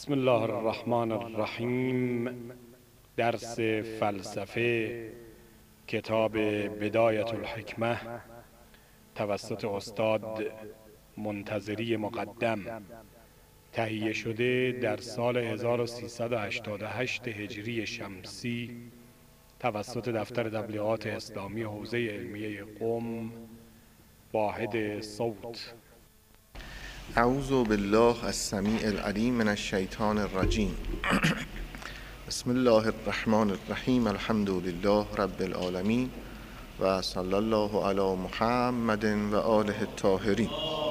بسم الله الرحمن الرحیم. درس فلسفه کتاب بدایت الحکمه توسط استاد منتظری مقدم، تهیه شده در سال 1388 هجری شمسی توسط دفتر تبلیغات اسلامی حوزه علمیه قم، واحد صوت. اعوذ بالله السمیع العلیم من الشیطان الرجیم. بسم الله الرحمن الرحیم. الحمد لله رب العالمین و صلی الله علی محمد و آله الطاهرین.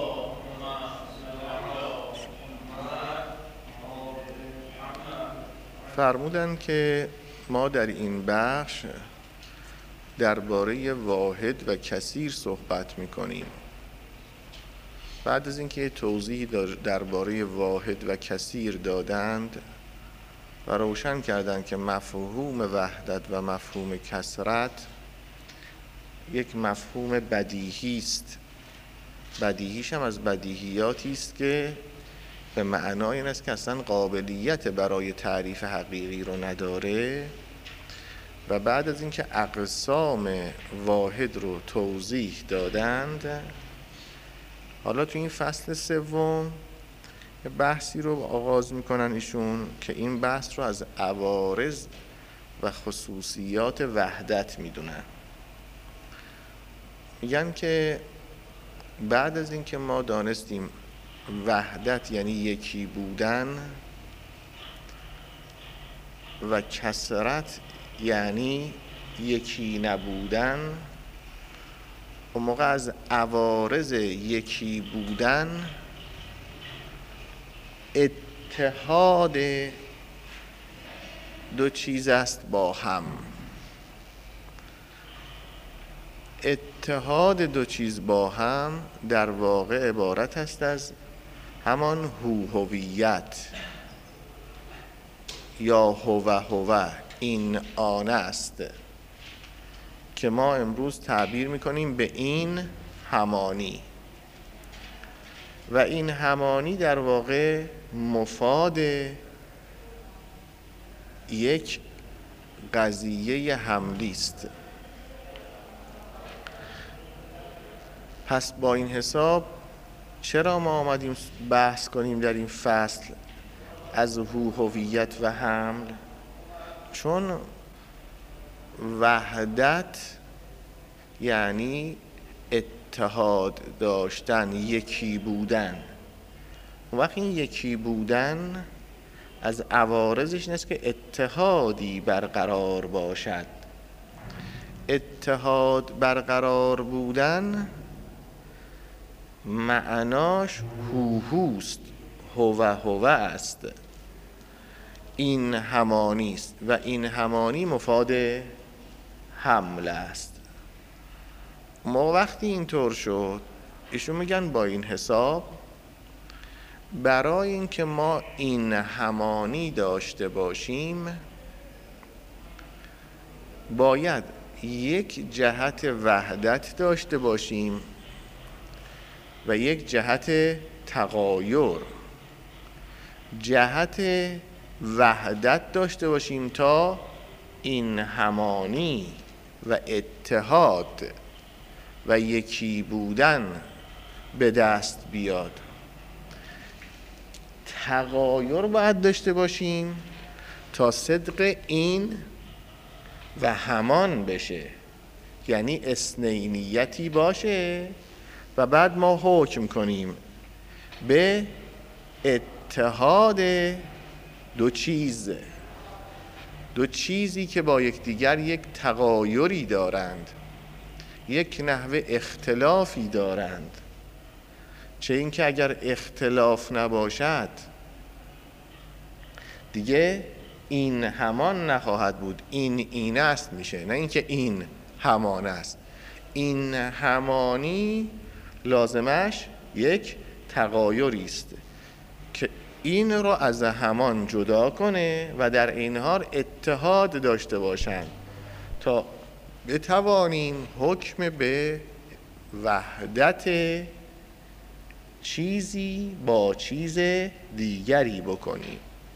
فرمودند که ما در این بخش درباره واحد و کثیر صحبت می‌کنیم. بعد از اینکه توضیح درباره واحد و کثیر دادند و روشن کردند که مفهوم وحدت و مفهوم کثرت یک مفهوم بدیهی است، بدیهیش هم از بدیهیاتی است که به معنای این است که اصلا قابلیت برای تعریف حقیقی رو نداره، و بعد از اینکه اقسام واحد رو توضیح دادند، حالا تو این فصل سوم یه بحثی رو آغاز میکنن ایشون که این بحث رو از عوارض و خصوصیات وحدت میدونن. میگن که بعد از اینکه ما دانستیم وحدت یعنی یکی بودن و کثرت یعنی یکی نبودن، اون موقع از عوارض یکی بودن اتحاد دو چیز است با هم. اتحاد دو چیز با هم در واقع عبارت است از همان هویت یا هو، این آن است که ما امروز تعبیر میکنیم به این همانی، و این همانی در واقع مفاد یک قضیه حملی است. پس با این حساب چرا ما آمدیم بحث کنیم در این فصل از هویت و حمل؟ چون وحدت یعنی اتحاد داشتن، یکی بودن. وقتی این یکی بودن از عوارضش این است که اتحادی برقرار باشد. اتحاد برقرار بودن معناش هوست، هو است، این همانی است، و این همانی مفاد حمل است. ما وقتی اینطور شد، ایشون میگن با این حساب برای اینکه ما این همانی داشته باشیم باید یک جهت وحدت داشته باشیم و یک جهت تغایر. جهت وحدت داشته باشیم تا این همانی و اتحاد و یکی بودن به دست بیاد. تغایر باید داشته باشیم تا صدق این و همان بشه، یعنی اثنینیتی باشه و بعد ما حکم کنیم به اتحاد دو چیزی که با یکدیگر یک تغایری دارند، یک نحوه اختلافی دارند. چه اینکه اگر اختلاف نباشد دیگه این همان نخواهد بود، این است میشه، نه اینکه این همان است. این همانی لازمش یک تغایری است که این رو از همان جدا کنه و در این حال اتحاد داشته باشند تا بتوانیم حکم به وحدت چیزی با چیز دیگری بکنیم.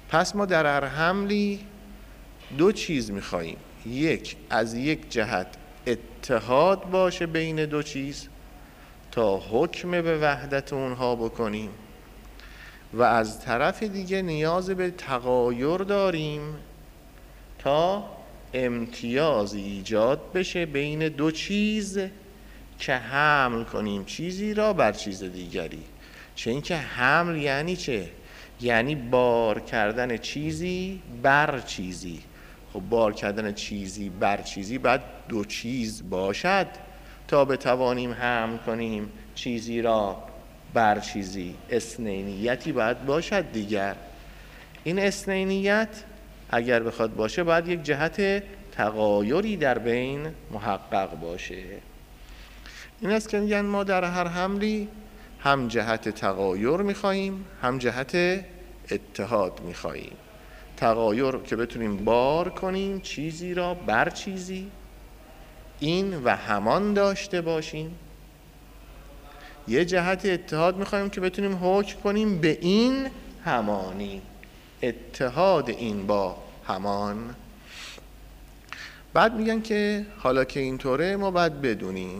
پس ما در هر حملی دو چیز میخواییم: یک، از یک جهت اتحاد باشه بین دو چیز تا حکم به وحدت اونها بکنیم، و از طرف دیگه نیاز به تغایر داریم تا امتیاز ایجاد بشه بین دو چیز که حمل کنیم چیزی را بر چیز دیگری. چه اینکه حمل یعنی چه؟ یعنی بار کردن چیزی بر چیزی. خب بار کردن چیزی بر چیزی باید دو چیز باشد تا بتوانیم حمل کنیم چیزی را بر چیزی. اثنینیتی باید باشد دیگر. این اثنینیت اگر بخواد باشه باید یک جهت تغایری در بین محقق باشه. این است که میگن ما در هر حملی هم جهت تغایر میخواییم هم جهت اتحاد میخواییم. تغایر که بتونیم بار کنیم چیزی را بر چیزی، این و همان داشته باشیم. یه جهت اتحاد میخواییم که بتونیم حکم کنیم به این همانی، اتحاد این با همان. بعد میگن که حالا که اینطوره ما باید بدونیم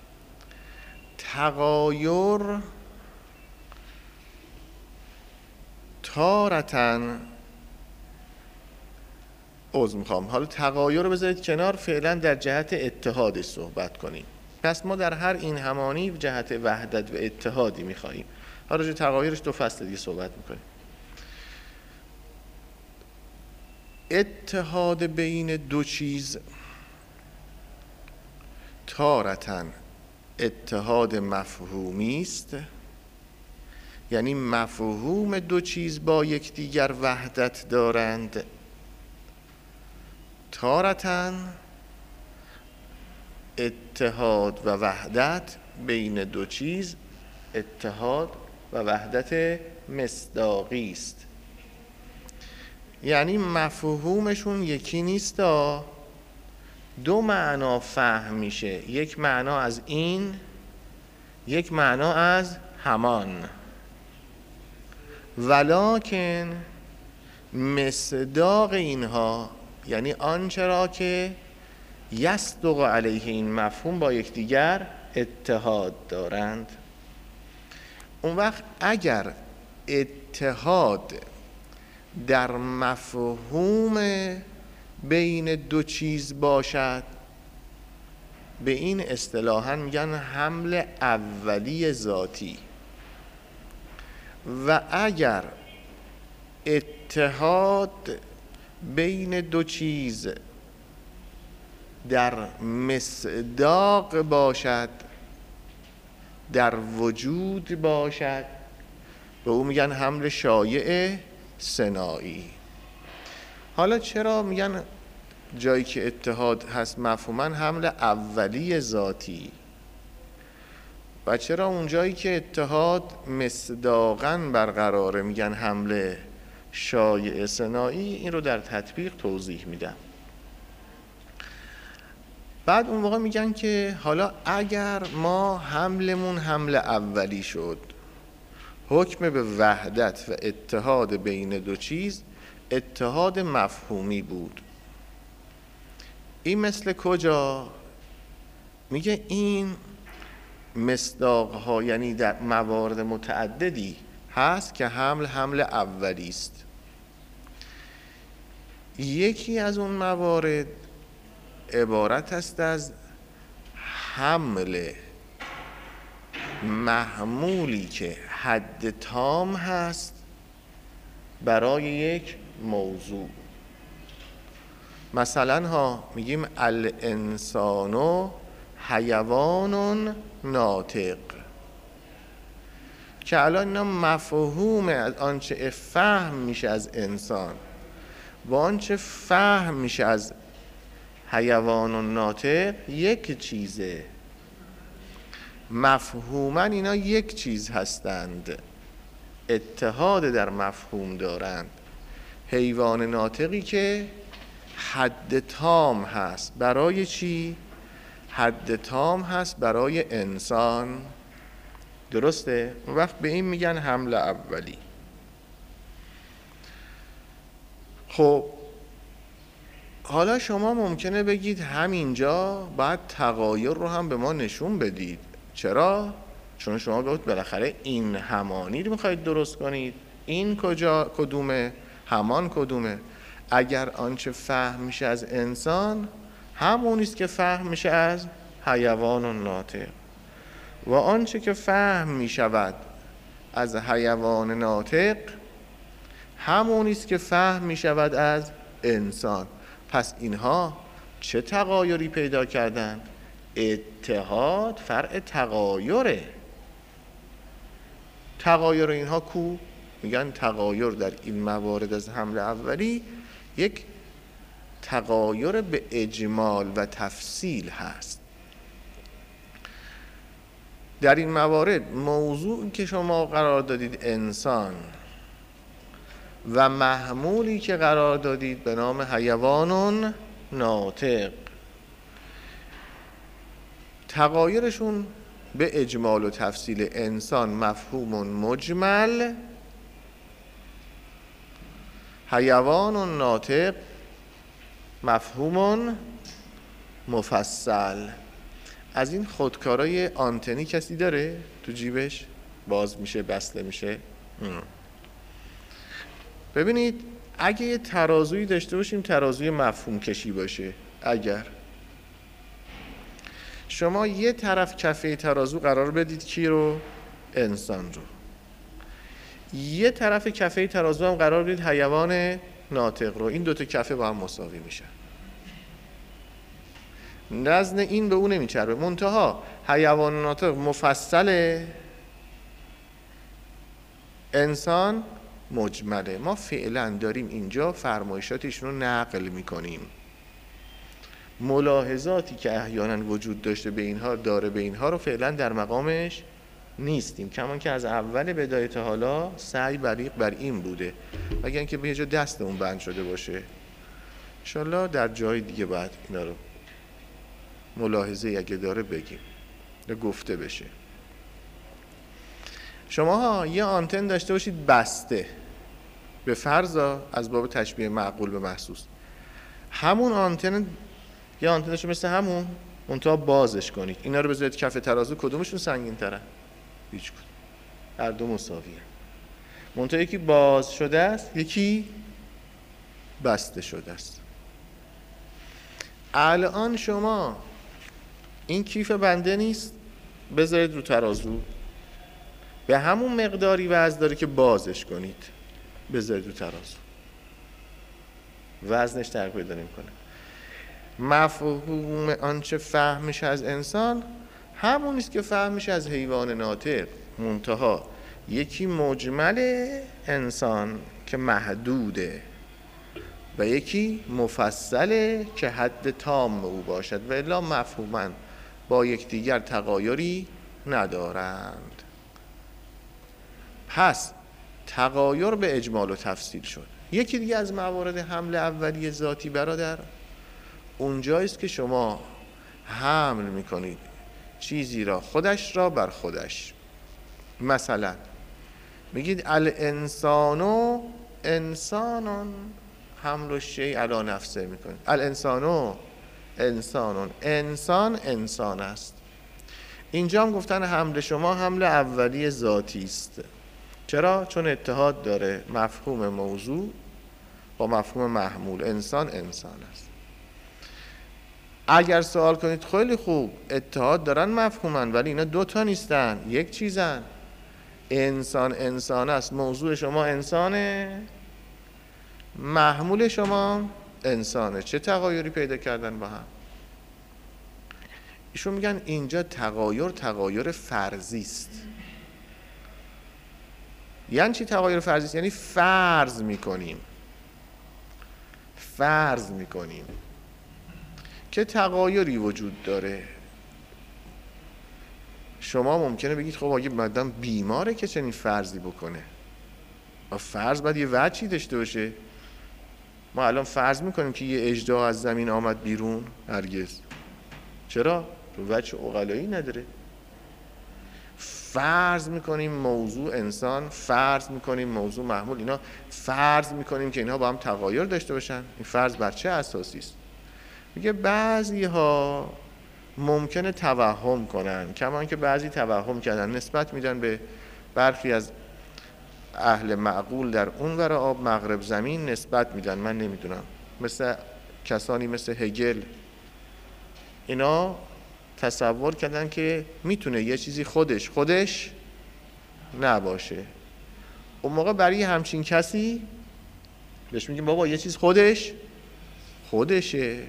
تغایر تارتن حالا تغایر رو بذارید کنار، فعلا در جهت اتحادش صحبت کنیم. پس ما در هر این همانی جهت وحدت و اتحادی میخواییم. حالا راجع تغایرش دو فصل دیگه صحبت میکنیم. اتحاد بین دو چیز تارتن اتحاد مفهومی است، یعنی مفهوم دو چیز با یکدیگر وحدت دارند. تارتن اتحاد و وحدت بین دو چیز اتحاد و وحدت مصداقی است، یعنی مفهومشون یکی نیست، دو معنا فهم میشه. یک معنا از این، یک معنا از همان. ولکن مصداق اینها، یعنی آنچه را که یصدق علیه این مفهوم با یکدیگر اتحاد دارند. اون وقت اگر اتحاد در مفهوم بین دو چیز باشد، به این اصطلاحاً میگن حمل اولی ذاتی. و اگر اتحاد بین دو چیز در مصداق باشد، در وجود باشد، به او میگن حمل شایع ثنایی. حالا چرا میگن جایی که اتحاد هست مفهوماً حمل اولی ذاتی، و چرا اون جایی که اتحاد مصداقاً برقراره میگن حمل شایع ثنایی؟ این رو در تطبیق توضیح میدم. بعد اون موقع میگن که حالا اگر ما حملمون حمل اولی شد، حکم به وحدت و اتحاد بین دو چیز اتحاد مفهومی بود، این مثل کجا؟ میگه این مصداق‌ها یعنی در موارد متعددی هست که حمل اولی است. یکی از اون موارد عبارت است از حمل محمولی که حد تام هست برای یک موضوع. مثلا میگیم الانسان حیوان ناطق، که الان اینا مفهوم از آنچه فهم میشه از انسان و آنچه فهم میشه از حیوان ناطق یک چیزه. مفهوما اینا یک چیز هستند، اتحاد در مفهوم دارند. حیوان ناطقی که حد تام هست برای چی؟ حد تام هست برای انسان. درسته؟ اون وقت به این میگن حمل اولی. خب حالا شما ممکنه بگید همینجا باید تغایر رو هم به ما نشون بدید. چرا؟ چون شما گفتید بالاخره این همانی رو میخواید درست کنید. این کدومه؟ همان کدومه؟ اگر آنچه فهم میشه از انسان همونیست که فهم میشه از حیوان و ناطق، و آنچه که فهم میشود از حیوان ناطق همونیست که فهم میشود از انسان. پس اینها چه تغایری پیدا کردن؟ اتحاد فرع تغایره. تغایر اینها کو؟ میگن تغایر در این موارد از حمل اولی یک تغایر به اجمال و تفصیل هست. در این موارد موضوعی که شما قرار دادید انسان و محمولی که قرار دادید به نام حیوان ناطق، تغایرشون به اجمال و تفصیل. انسان مفهوم مجمل، حیوان ناطق مفهوم مفصل. از این خودکارای آنتنی کسی داره تو جیبش؟ باز میشه بسته میشه. ببینید اگه یه ترازویی داشته باشیم، ترازوی مفهوم کشی باشه، اگر شما یه طرف کفه ترازو قرار بدید کی رو؟ انسان رو. یه طرف کفه ترازو هم قرار بدید حیوان ناطق رو. این دوتا کفه با هم مساوی میشن. وزن این به اون نمیچربه. منتها حیوان ناطق مفصله، انسان مجمله. ما فعلا داریم اینجا فرمایشاتشون رو نقل میکنیم. ملاحظاتی که احیانا وجود داشته به اینها داره به اینها رو فعلا در مقامش نیستیم، کمان که از اول بدایت حالا سعی بر این بوده، مگر اینکه به یه جا دستمون بند شده باشه. انشالله در جای دیگه باید اینا رو ملاحظه اگه داره بگیم یا گفته بشه. شما یه آنتن داشته باشید بسته، به فرض از باب تشبیه معقول به محسوس، همون آنتن یه آنتن داشته مثل همون منتها بازش کنید، اینا رو بذارید کف ترازو، کدومشون سنگین تره؟ هیچ کدوم، هر دو مساویه. منتها یکی باز شده است، یکی بسته شده است. الان شما این کیف بنده نیست، بذارید رو ترازو، به همون مقداری وزن داره که بازش کنید، بذارید رو ترازو، وزنش تغییر پیدا نمی‌کنه. مفهوم آنچه فهمش از انسان همونیست که فهمش از حیوان ناطق، منتها یکی مجمل انسان که محدوده و یکی مفصله که حد تام او باشد، و الا مفهوما با یکدیگر تغایری ندارند. پس تغایر به اجمال و تفصیل شد. یکی دیگه از موارد حمل اولیه ذاتی برادر اونجاییست که شما حمل میکنید چیزی را، خودش را بر خودش. مثلا میگید الانسانو انسانون، حمل الشیء علی نفسه میکنید. الانسانو انسانون، انسان انسان است. اینجا هم گفتن حمل شما حمل اولیه ذاتی است. چرا؟ چون اتحاد داره مفهوم موضوع با مفهوم محمول. انسان انسان است. اگر سوال کنید خیلی خوب اتحاد دارن مفهومن ولی اینا دوتا نیستن، یک چیزن. انسان انسان است، موضوع شما انسانه، محمول شما انسانه. چه تغایری پیدا کردن با هم؟ ایشون میگن اینجا تغایر فرضی است. یعنی چی تغایر فرضی است؟ یعنی فرض میکنیم که تغایری وجود داره. شما ممکنه بگید خب اگه آدم بیماره که چنین فرضی بکنه، و فرض باید یه وجهی داشته باشه. ما الان فرض میکنیم که یه اژدها از زمین آمد بیرون؟ هرگز. چرا؟ وجه عقلایی نداره. فرض میکنیم موضوع انسان، فرض میکنیم موضوع محمول، اینا فرض میکنیم که اینها با هم تغایر داشته باشن. این فرض بر چه اساسی است؟ میگه بعضی ها ممکنه توهم کنن، کما که بعضی توهم کردن، نسبت میدن به برخی از اهل معقول در اون ور آب مغرب زمین نسبت میدن، من نمیدونم، مثل کسانی مثل هگل، اینا تصور کردن که میتونه یه چیزی خودش نباشه. اون موقع برای همچین کسی بهش میگیم بابا یه چیز خودشه.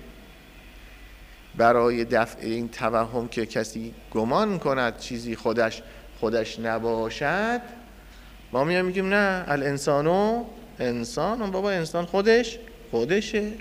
برای دفع این توهم که کسی گمان کند چیزی خودش نباشد، ما میگیم نه، انسان بابا انسان خودشه.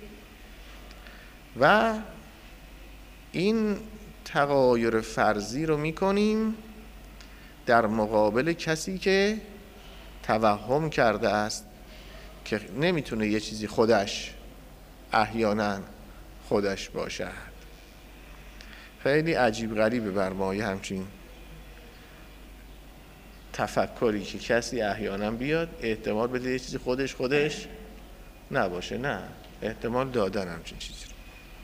و این تغایر فرضی رو میکنیم در مقابل کسی که توهم کرده است که نمیتونه یه چیزی احیانا خودش باشد. خیلی عجیب غریبه بر ما همچین تفکری که کسی احیانا بیاد احتمال بده یه چیزی خودش نباشه. نه، احتمال دادن همچین چیزی رو.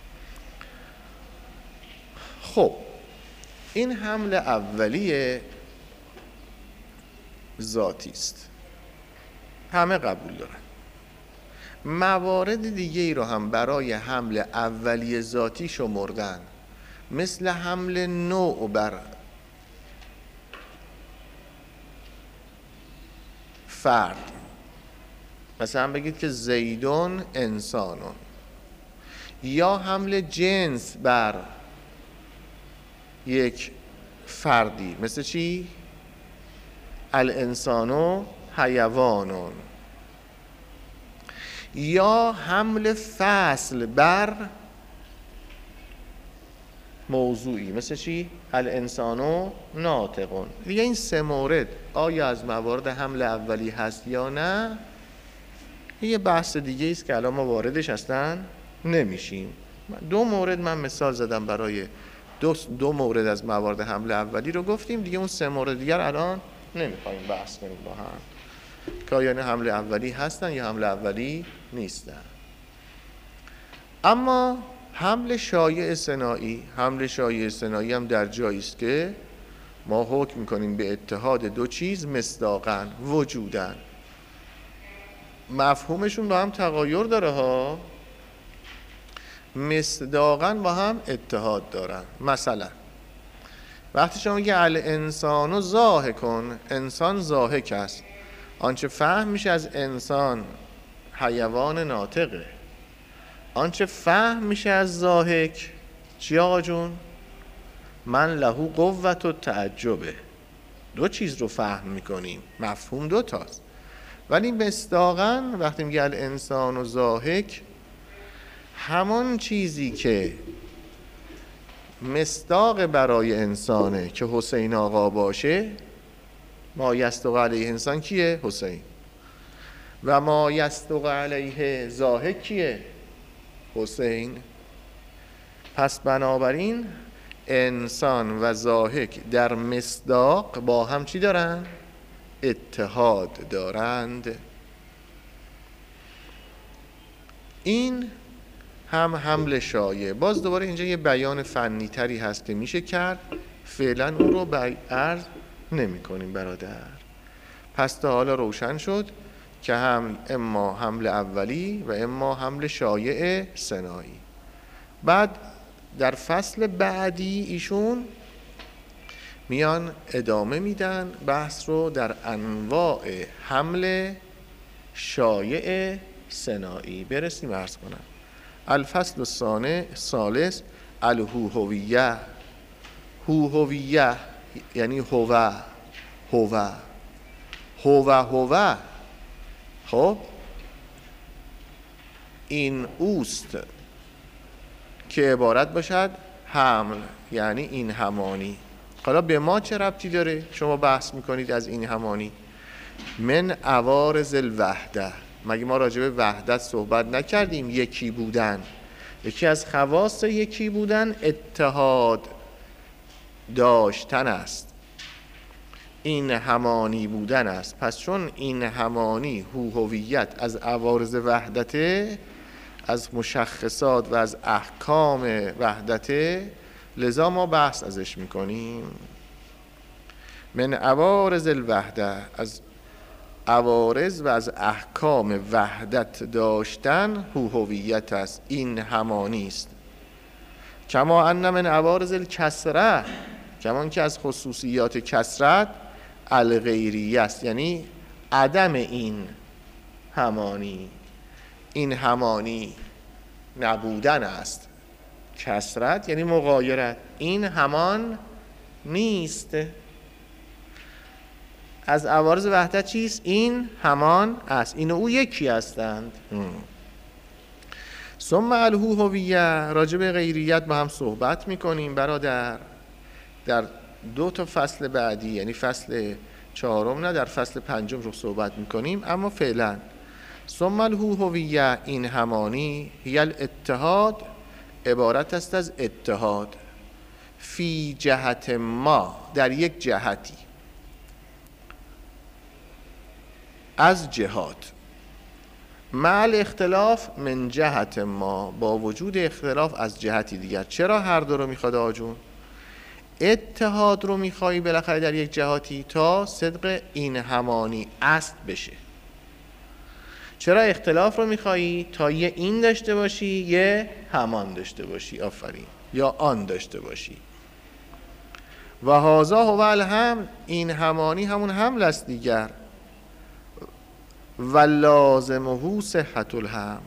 خب این حمل اولیه ذاتی است، همه قبول دارن. موارد دیگه ای رو هم برای حمل اولیه ذاتی شمردن، مثل حمل نوع بر فرد. مثلا بگید که زیدون انسانون، یا حمل جنس بر یک فردی، مثل چی؟ الانسانو حیوانون. یا حمل فصل بر موضوعی، مثل چی؟ الانسانو ناطقون. دیگه این سه مورد آیا از موارد حمل اولی هست یا نه، یه بحث دیگه است که الان ما واردش اصلا نمیشیم. دو مورد من مثال زدم برای دو مورد از موارد حمل اولی رو گفتیم دیگه. اون سه مورد دیگر الان نمیخوایم بحث کنیم با هم که آیا حمل اولی هستن یا حمل اولی نیستن. اما حمل شایع صناعی هم در جایی است که ما حکم میکنیم به اتحاد دو چیز مصداقاً وجوداً. مفهومشون با هم تغایر داره ها، مصداقاً با هم اتحاد دارن. مثلا وقتی شما میگه الانسانو ضاحکون، انسان ضاحک است، آنچه فهم میشه از انسان حیوان ناطقه. آنچه فهم میشه از ضاحک چی آقا جون؟ من لهو قوت و تعجبه. دو چیز رو فهم میکنیم، مفهوم دو تاست. ولی مصداقاً وقتی میگه الانسان و ضاحک، همون چیزی که مصداق برای انسانه که حسین آقا باشه، ما یصدق علیه انسان کیه؟ حسین. و ما یصدق علیه ضاحک کیه؟ حسین. پس بنابراین انسان و ضاحک در مصداق با هم چی دارن؟ اتحاد دارند. این هم حمل شایع. باز دوباره اینجا یه بیان فنی تری هست که میشه کرد، فعلا اون رو عرض نمی کنیم برادر. پس تا حالا روشن شد که هم اما حمل اولی و اما حمل شایع صناعی. بعد در فصل بعدی ایشون میان ادامه میدن بحث رو در انواع حمل شایع صناعی. برسیم عرض کنم. الفصل الثالث الهوهویه. هوهویه یعنی هوه. خب این اوست که عبارت باشد حمل، یعنی این همانی. حالا به ما چه ربطی داره؟ شما بحث میکنید از این همانی. من عوارض الوحده. مگه ما راجع به وحدت صحبت نکردیم؟ یکی بودن. یکی از خواص یکی بودن اتحاد داشتن است. این همانی بودن است. پس چون این همانی هویت از عوارض وحدته، از مشخصات و از احکام وحدته، لذا ما بحث ازش میکنیم. من عوارض الوحده، از عوارض و از احکام وحدت داشتن هویت است، این همانی است. کما ان من عوارض الکسره، کمان که از خصوصیات کسرت الغیریه است، یعنی عدم این همانی. این همانی نبودن است. کسرت یعنی مغایرت، این همان نیست. از عوارض وحدت چیست؟ این همان است، این و او یکی هستند. ثم الهویه، راجع به غیریت با هم صحبت میکنیم برادر، در 2 فصل بعدی، یعنی فصل 4 نه، در فصل 5 رو صحبت میکنیم. اما فعلا ثم الهویه، این همانی، هی الاتحاد، عبارت است از اتحاد، فی جهت ما، در یک جهتی، از جهات، مع الاختلاف من جهت ما، با وجود اختلاف از جهتی دیگر. چرا هر دو رو میخواد آجون؟ اتحاد رو میخوایی بالاخره در یک جهاتی تا صدق این همانی اصل بشه. چرا اختلاف رو میخوایی؟ تا یه این داشته باشی، یه همان داشته باشی. آفرین. یا آن داشته باشی. و هذا هو الحمل، این همانی همون حمل است دیگر. و لازمه صحت الحمل،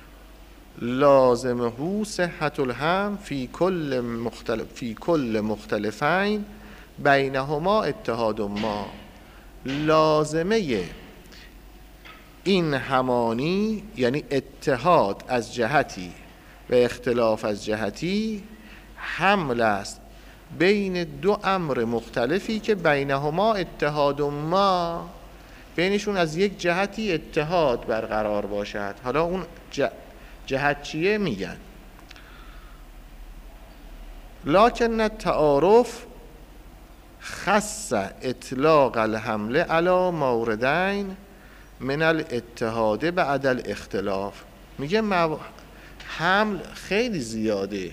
لازمه صحت الحمل فی کل مختلفین بینهما اتحاد ما. لازمه این همانی یعنی اتحاد از جهتی و اختلاف از جهتی، حمل است بین 2 امر مختلفی که بینهما اتحاد ما، بینشون از یک جهتی اتحاد برقرار باشد. حالا اون جهت چیه؟ میگن لکن التعارف خص اطلاق الحمل علی موردین من الاتحاد بعد الاختلاف. میگه حمل خیلی زیاده،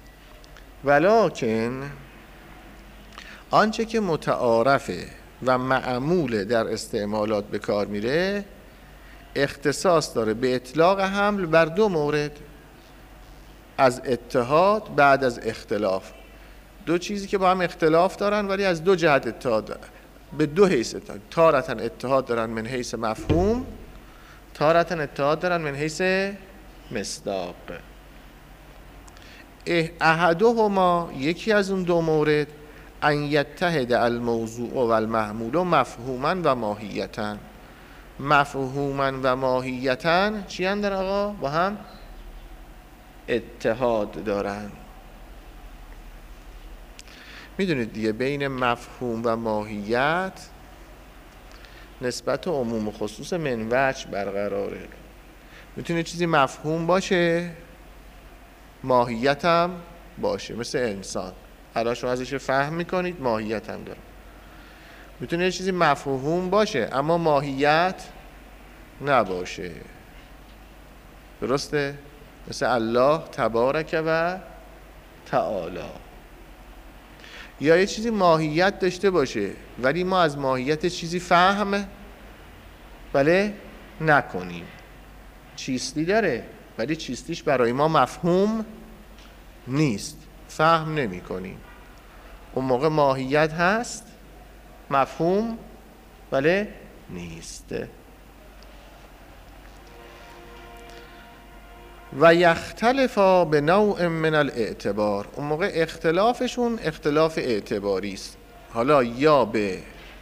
ولکن آنچه که متعارفه و معمول در استعمالات به کار میره، اختصاص داره به اطلاق حمل بر 2 مورد از اتحاد بعد از اختلاف. 2 چیزی که با هم اختلاف دارن ولی از 2 جهت اتحاد دارن، به 2 حیث اتحاد. تارتن اتحاد دارن من حیث مفهوم، تارتن اتحاد دارن من حیث مصداق. احدهما، یکی از اون 2 مورد، ان یتحد الموضوع و المحمول مفهوما و ماهیتا. مفهوما و ماهیتا چی اندر آقا؟ با هم اتحاد دارن. میدونید دیگه بین مفهوم و ماهیت نسبت عموم و خصوص منوچ برقراره. میتونه چیزی مفهوم باشه، ماهیت هم باشه، مثل انسان. حالا شما ازش فهم میکنید، ماهیت هم داره. میتونه چیزی مفهوم باشه اما ماهیت نباشه. درسته؟ مثل الله تبارک و تعالی. یا یه چیزی ماهیت داشته باشه ولی ما از ماهیت چیزی فهم بله نکنیم. چیستی داره ولی چیستیش برای ما مفهوم نیست، فهم نمی کنیم. اون موقع ماهیت هست، مفهوم بله نیست. و یختلفا به نوع من الاعتبار، اون موقع اختلافشون اختلاف اعتباری است. حالا یا به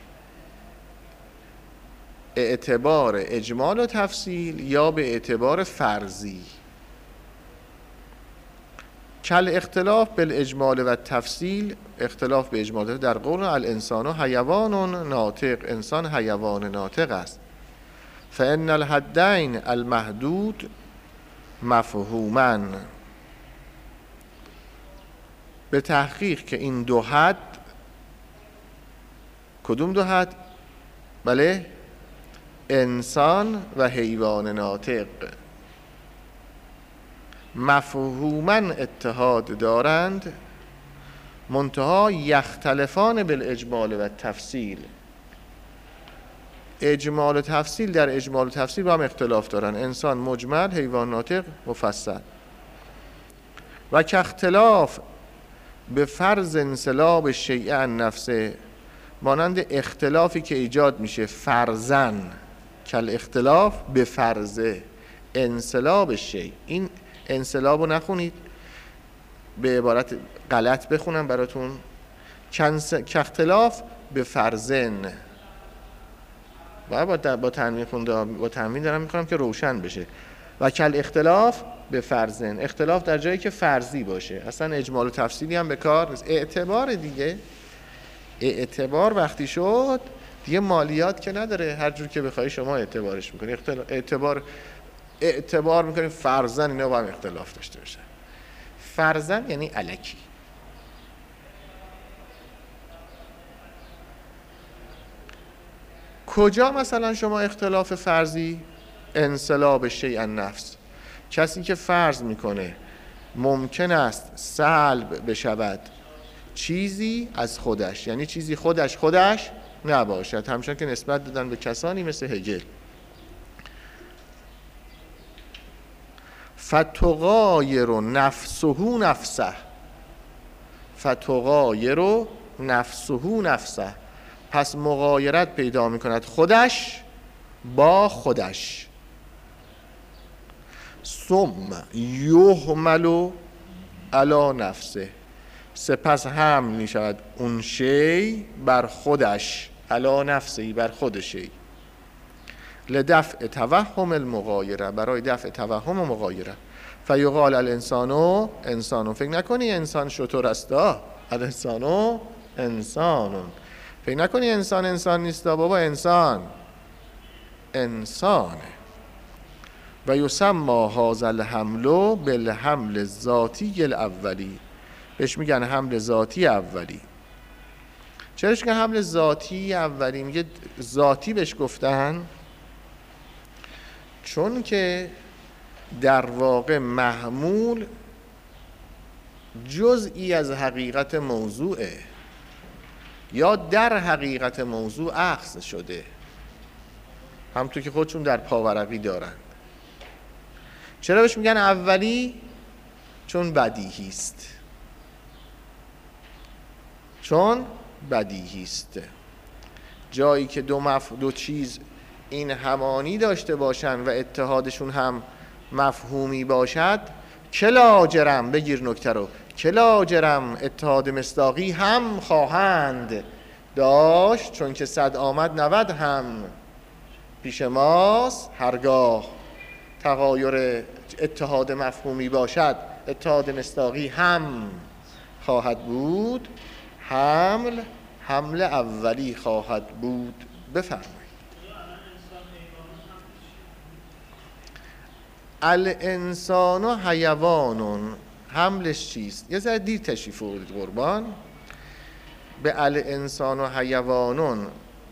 اعتبار اجمال و تفصیل یا به اعتبار فرضی. کل اختلاف بالاجمال و تفصیل، اختلاف به اجمال در قول الانسان حیوان ناطق، انسان حیوان ناطق است. فان الحدین المحدود مفهوما، به تحقیق که این 2 حد کدوم دو حد؟ بله، انسان و حیوان ناطق مفهوما اتحاد دارند، منتها یختلفان بالاجمال و تفصیل. اجمال و تفصیل، در اجمال و تفصیل با هم اختلاف دارن. انسان مجمل، حیوان ناطق مفصل. و که اختلاف به فرض انسلاب شیء عن نفسه، مانند اختلافی که ایجاد میشه فرضاً، کل اختلاف به فرض انسلاب شیء. این انسلاب رو نخونید، به عبارت غلط بخونم براتون. که اختلاف به فرضن، با تنوین خونده، با تنوین دارم میکنم که روشن بشه. و کل اختلاف به فرضن، اختلاف در جایی که فرضی باشه. اصلا اجمال و تفصیلی هم به کار نیست. اعتبار دیگه، اعتبار وقتی شد دیگه مالیات که نداره، هر جور که بخوای شما اعتبارش میکنی. اعتبار میکنی فرضاً اینا با هم اختلاف داشته باشن. فرضاً یعنی الکی. کجا مثلا شما اختلاف فرضی؟ انسلاب شیء عن نفس. کسی که فرض میکنه ممکن است سلب بشود چیزی از خودش، یعنی چیزی خودش نباشد، همچنان که نسبت دادن به کسانی مثل هگل. فتغایر نفسه نفسه، فتغایر نفسه نفسه، پس مغایرت پیدا میکند خودش با خودش. ثم یحمل علی نفسه، سپس حمل میشود اون شی بر خودش، علی نفسه، بر خودشی. لدفع توهم المغایره، برای دفع توهم و مغایره. فیقال الانسانو انسانو، فکر نکنی انسان شتر استا، الانسانو انسانون، فکر نکنی انسان نیستا، بابا انسانه. و یسمى هذا الحمل بالحمل الذاتی الاولی، بهش میگن حمل ذاتی اولی. چراش که حمل ذاتی اولی میگه ذاتی بهش گفتن؟ چون که در واقع محمول جزئی از حقیقت موضوعه، یا در حقیقت موضوع اخذ شده، همونطور که خودشون در پاورقی دارن. چرا بهش میگن اولی؟ چون بدیهی است. چون بدیهی است. جایی که دو چیز این همانی داشته باشن و اتحادشون هم مفهومی باشد، کلا جرم، بگیر نکته رو، کلا جرم اتحاد مصداقی هم خواهند داشت، چون که 100 آمد 90 هم پیش ماست. هرگاه تغایر اتحاد مفهومی باشد، اتحاد مصداقی هم خواهد بود، حمل اولی خواهد بود. بفرمایید. الانسان حیوان، حملش چیست؟ یه ذره دیر تشریف آوردید قربان. به الانسان حیوان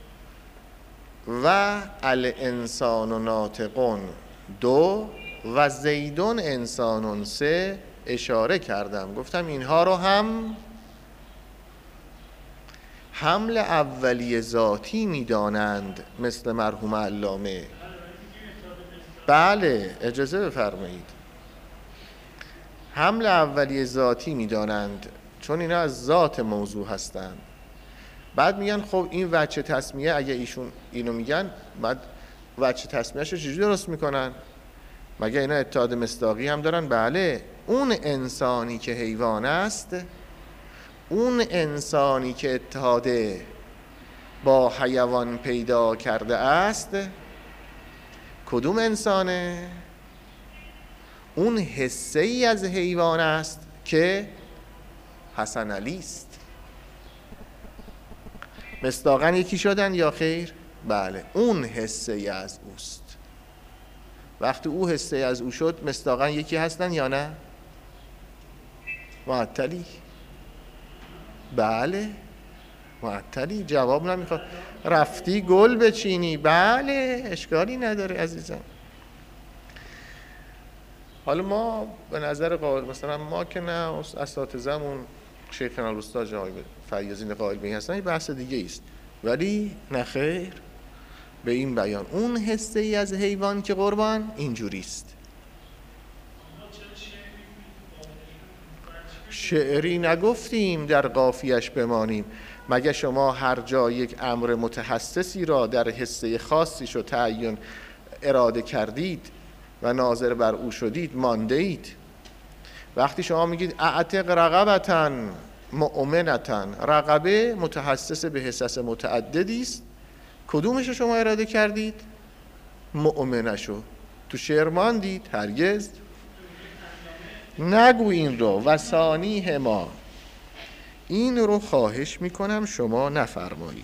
و الانسان ناطقون 2 و زیدون انسانون 3 اشاره کردم. گفتم اینها رو هم حمل اولی ذاتی میدانند، مثل مرحوم علامه. بله اجازه بفرمایید. حمل اولی ذاتی میدانند چون اینا از ذات موضوع هستند. بعد میگن خب این وجه تسمیه، اگه ایشون اینو میگن، بعد وجه تسمیهش رو چجوری درست میکنن؟ مگه اینا اتحاد مصداقی هم دارن؟ بله. اون انسانی که حیوان است، اون انسانی که اتحاد با حیوان پیدا کرده است، کدوم انسانه؟ اون حصه ای از حیوان است که حسن علی است. مصداقاً یکی شدن یا خیر؟ بله، اون حصه ای از اوست. وقتی او حصه ای از او شد، مصداقاً یکی هستن یا نه؟ معطلی؟ بله. معطلی، جواب نمیخواد. رفتی گل بچینی، بله اشکالی نداره عزیزم. حالا ما به نظر قائل، مثلا ما که نه اساتذه‌مون شیخنا الاستاد آقای فیاضی قائل به این هستن، این بحث دیگه است، ولی نه خیر، به این بیان اون حصه ای از حیوان که قربان اینجوری است. شعری نگفتیم در قافیه‌اش بمانیم. مگه شما هر جا یک امر متحسسی را در حصه خاصیش رو تعیین اراده کردید و ناظر بر او شدید مانده اید؟ وقتی شما میگید اعتق رقبتن مؤمنتن، رقبه متحسس به حصص متعددی است، کدومش رو شما اراده کردید؟ مؤمنشو. تو شعر ماندید؟ هرگز نگو این رو. و ثانیه ما، این رو خواهش میکنم شما نفرمایید.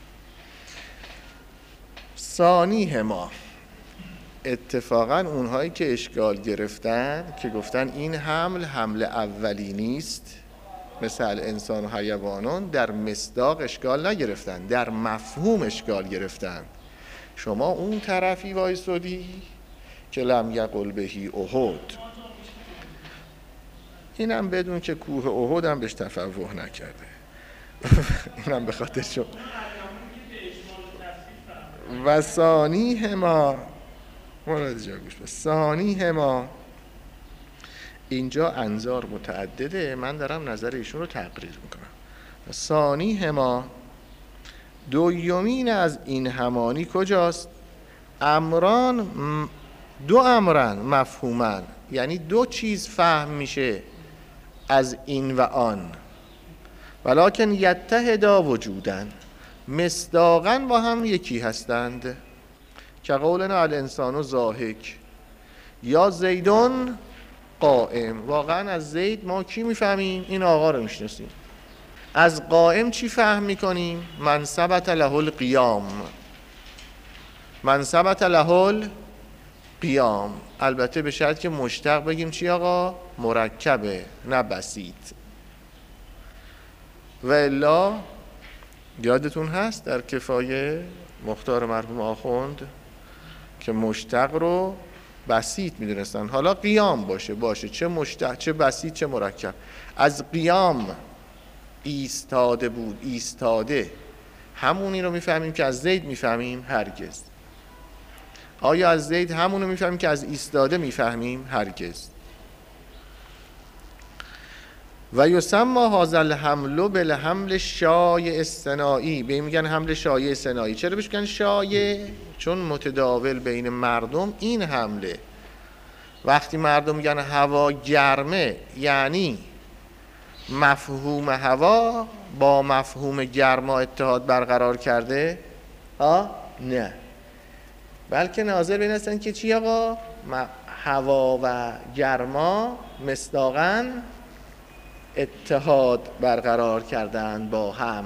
ثانیه ما، اتفاقا اونهایی که اشکال گرفتن که گفتن این حمل اولی نیست مثل انسان و حیوانان، در مصداق اشکال نگرفتن، در مفهوم اشکال گرفتن. شما اون طرفی وایسادی که لم یقل بهی احد، اینم بدون که کوه احد هم بهش تفوه نکرده. اینم به خاطر شما. و ثانیه ما، مراد جا گوش بس، ثانیه ما، اینجا انظار متعدده، من دارم نظر ایشون رو تقریر میکنم. ثانیه ما، دومین از این همانی کجاست؟ امران، دو امران مفهومن، یعنی دو چیز فهم میشه از این و آن، ولکن یتحدا وجودن، مصداقاً با هم یکی هستند. که قولنا الانسان ضاحک یا زیدون قائم. واقعا از زید ما کی میفهمیم؟ این آقا رو میشناسیم. از قائم چی فهم میکنیم؟ من ثبت له القیام، من ثبت له القیام. البته به شرط که مشتق بگیم چی آقا؟ مرکبه نه بسیط. و الا یادتون هست در کفایه مختار مرحوم آخوند که مشتق رو بسیط میدونستن. حالا قیام باشه چه مشتق چه بسیط چه مرکب. از قیام ایستاده بود، ایستاده، همونی رو میفهمیم که از زید میفهمیم؟ هرگز. آیا از زید همون رو میفهمیم که از ایستاده میفهمیم؟ هرگز. و یسمى هذا الحمل بالحمل شایع اصطناعی. به این میگن حمل شایع اصطناعی. چرا بهش میگن شایع؟ چون متداول بین مردم این حمله. وقتی مردم میگن هوا گرمه، یعنی مفهوم هوا با مفهوم گرما اتحاد برقرار کرده؟ نه، بلکه ناظر بین هستن که چی آقا؟ هوا و گرما مصداقاً اتحاد برقرار کردن با هم.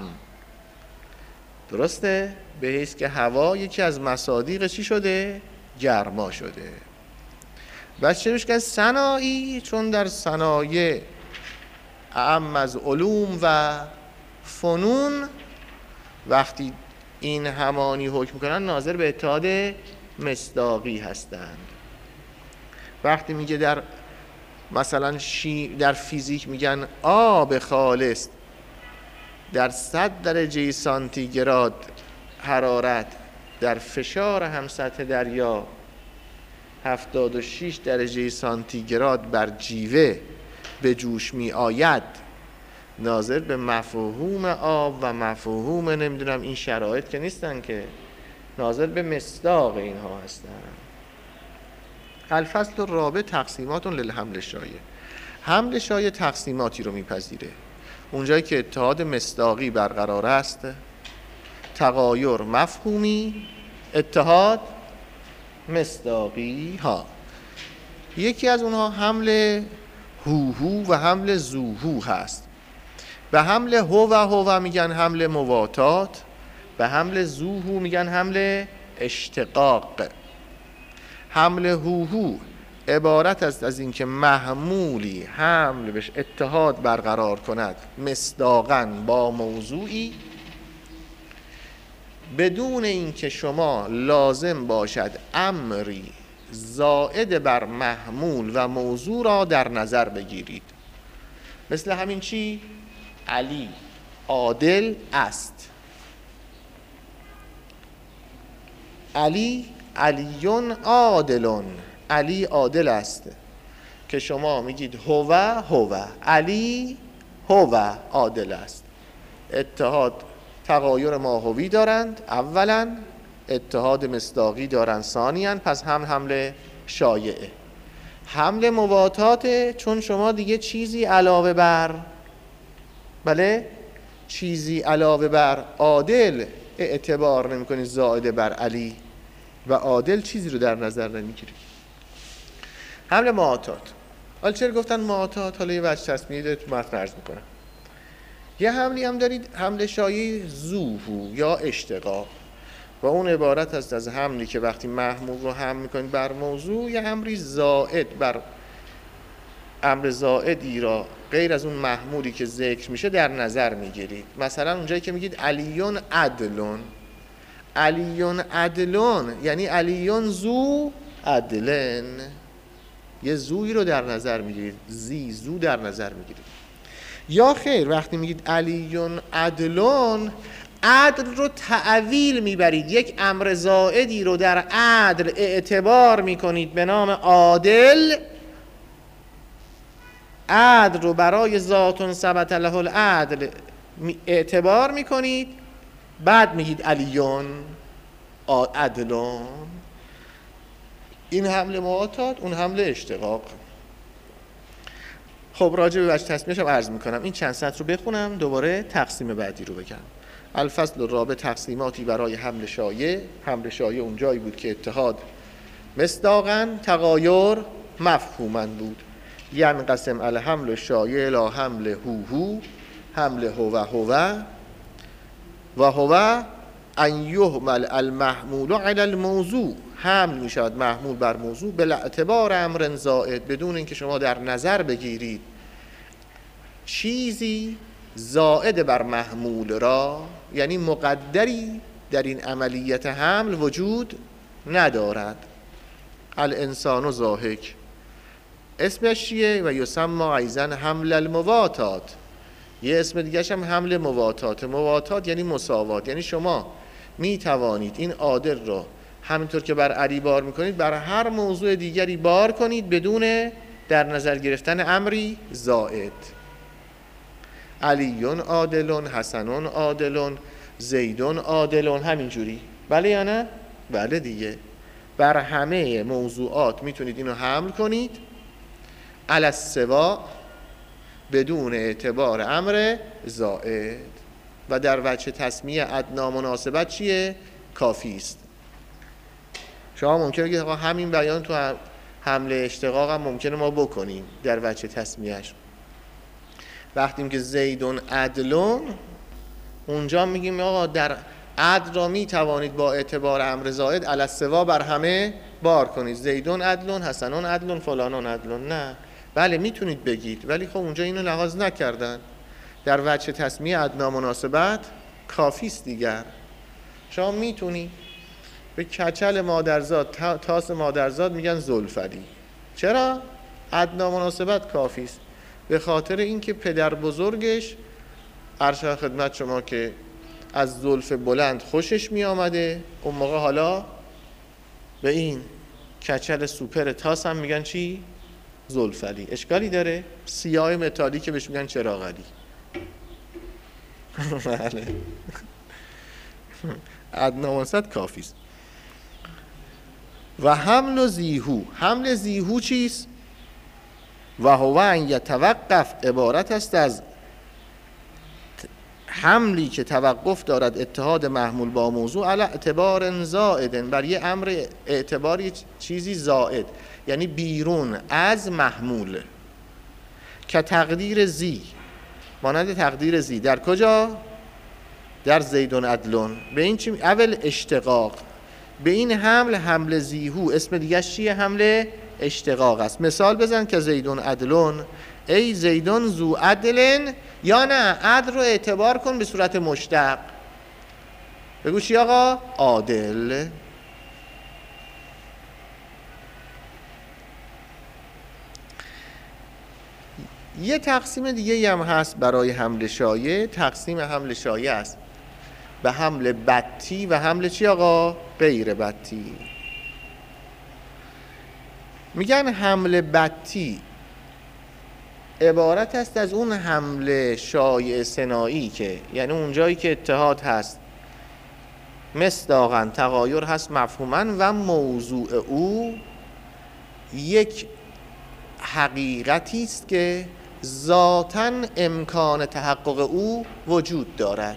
درسته؟ به حیث که هوا یکی از مصادیق چی شده؟ گرما شده. بس چه میشه صناعی؟ چون در صنایع اعم از علوم و فنون وقتی این همانی حکم کنن ناظر به اتحاد مصداقی هستند. وقتی میگه در مثلا در فیزیک میگن آب خالص در 100 درجه سانتیگراد حرارت در فشار همسطح دریا 76 درجه سانتیگراد بر جیوه به جوش می آید، ناظر به مفهوم آب و مفهوم نمیدونم این شرایط که نیستن، که ناظر به مصداق اینها هستن. الفصل الرابع تقسیمات للحمل شایع. حمل شایع تقسیماتی رو میپذیره. اونجایی که اتحاد مصداقی برقرار است، تغایر مفهومی، اتحاد مصداقی ها. یکی از اونها حمل هوهو و حمل زوهو هست. به حمل هو میگن حمل مواتات، به حمل زوهو میگن حمل اشتقاق. حمل هوهو عبارت است از اینکه محمولی حمل بهش اتحاد برقرار کند مصداقاً با موضوعی بدون اینکه شما لازم باشد امری زائد بر محمول و موضوع را در نظر بگیرید. مثل همین چی؟ علی عادل است. علیون عادلون، علی عادل است، که شما میگید هو علی هو عادل است. اتحاد تغایر ماهوی دارند اولا، اتحاد مصداقی دارند ثانیاً، پس هم حمل شایعه. حمل مواتات، چون شما دیگه چیزی علاوه بر چیزی علاوه بر عادل اعتبار نمی کنید زائد بر علی و عادل چیزی رو در نظر نمیگیرید. حمل مواتات. حالا چرا گفتن مواتات؟ حالا یه وجه تصمیه داره تو متن عرض میکنم. یه حملی هم دارید حمل شایع زوهو یا اشتقاق، و اون عبارت است از حملی که وقتی محمول رو حمل میکنید بر موضوع، یه امری زائد بر امر زائدی را غیر از اون محمولی که ذکر میشه در نظر میگیرید. مثلا اونجایی که میگید علیون عدلون، علیون عدلون یعنی علیون زو عدلن، یه زوی رو در نظر میگیرید، زو در نظر میگیرید. یا خیر وقتی میگید علیون عدلون، عدل رو تعویل میبرید، یک امر زائدی رو در عدل اعتبار میکنید به نام عادل، عدل رو برای ذات ثبت له العدل اعتبار میکنید، بعد میگید علیون عدلون. این حمل مواتات، اون حمل اشتقاق. خب راجع به وجه تصمیمش هم عرض میکنم. این چند سطر رو بخونم دوباره تقسیم بعدی رو بگم. الفصل الرابع تقسیماتی برای حمل شایع. حمل شایع اون جایی بود که اتحاد مصداقاً تغایر مفهوماً بود. ینقسم الحمل شایع الی حمل هو، حمل هو و هو ان یحمل المحمول علی الموضوع، حمل می شود محمول بر موضوع بلا اعتبار امر زائد، بدون اینکه شما در نظر بگیرید چیزی زائد بر محمول را، یعنی مقدری در این عملیت حمل وجود ندارد. الانسان ضاحک اسمش چیه؟ و یسمى ایضا حمل المواتات، یه اسم دیگه هم حمل مواتات. مواتات یعنی مساوات، یعنی شما می توانید این عادل را همینطور که بر علی بار میکنید بر هر موضوع دیگری بار کنید بدون در نظر گرفتن امری زائد. علیون عادلون، حسنون عادلون، زیدون عادلون، همینجوری. بله یا نه؟ بله دیگه. بر همه موضوعات میتونید اینو حمل کنید علی السوا بدون اعتبار امر زائد، و در وجه تسمیه ادنا مناسبت چیه؟ کافی است. شما ممکنه بگید همین بیان تو حمل اشتقاق هم ممکنه ما بکنیم در وجه تسمیهش. وقتی که زیدون عدلون، اونجا میگیم آقا در عدل را میتوانید با اعتبار امر زائد علی السوا بر همه بار کنید. زیدون عدلون، حسنون عدلون، فلانون عدلون. نه، بله میتونید بگید، ولی خب اونجا اینو لحاظ نکردن. در وجه تسمیه ادنا مناسبت کافی است دیگر. شما میتونی به کچل مادرزاد، تاس مادرزاد میگن زلفلی. چرا؟ ادنا مناسبت کافی است. به خاطر اینکه پدر بزرگش عرض خدمت شما که از زلف بلند خوشش می آمده، اون موقع حالا به این کچل سوپر تاس هم میگن چی؟ زلفلی. اشکالی داره؟ سیاه متالی که بهش میگن چراغلی. بله. ادنا مناسبت کافی است. و حمل زیهو، حمل زیهو چیست؟ و هو ان یتوقف، عبارت است از حملی که توقف دارد اتحاد محمول با موضوع علی اعتبار زائد، بر یه امر اعتباری چیزی زائد، یعنی بیرون از محمول. که تقدیر زی، مانند تقدیر زی در کجا؟ در زیدون عدلون. به این چی؟ اول اشتقاق. به این حمل زیهو اسم دیگه چیه؟ حمل اشتقاق است. مثال بزن که زیدون عدلون، ای زیدون زو عدلن، یا نه عدل رو اعتبار کن به صورت مشتق. بگو چی آقا؟ عادل. یه تقسیم دیگه هم هست برای حمل شایع. تقسیم حمل شایع است به حمل بطی و حمل چی آقا؟ غیر بطی. میگن حمل بطی عبارت است از اون حمل شایع ثنایی که یعنی اون جایی که اتحاد هست مصداقاً، تغایر هست مفهوماً و موضوع او یک حقیقتی است که ذاتاً امکان تحقق او وجود دارد.